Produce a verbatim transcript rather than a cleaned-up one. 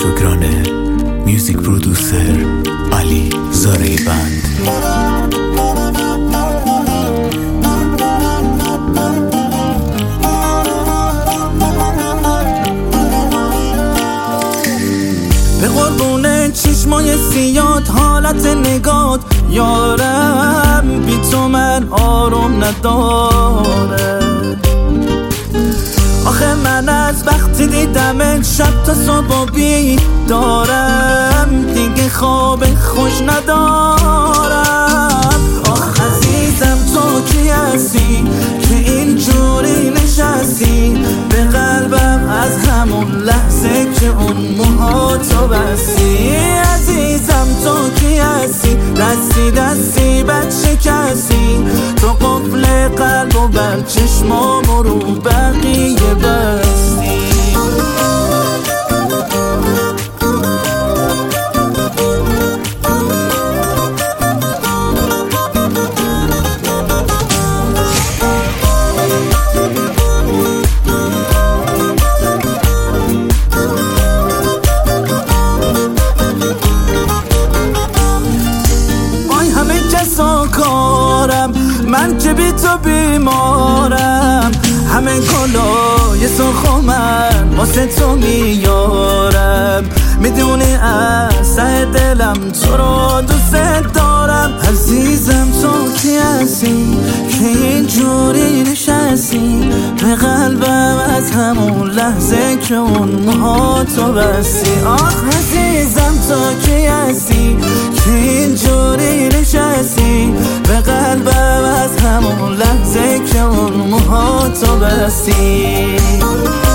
شکرانه، میوزیک پرودوسر علی زارعی بند. به قربون چشمای سیاد حالت نگات یارم، بی تو من آروم نداره. آخه من از وقتی دیدم شب تا صبح بیدارم، دیگه خواب خوش ندارم. آخ عزیزم تو کی هستی که اینجوری نشستی به قلبم از همون لحظه که اون موهاتو بستی. عزیزم تو کی هستی دستی دستی بچه کسی تو قفل قلب و بر چشمام رو بقیه بستی. کارم من که بی تو بیمارم، همه گلای سرخ من واسه تو میارم. میدونی از ته دلم تو رو دوست دارم. عزیزم تو کی هستی که اینجوری نشستی به قلبم از همون لحظه که اون موهاتو بستی. آخ عزیزم تو کی هستی که اینجوری نشستی به قلبم از همون لحظه که اون موهاتو بستی.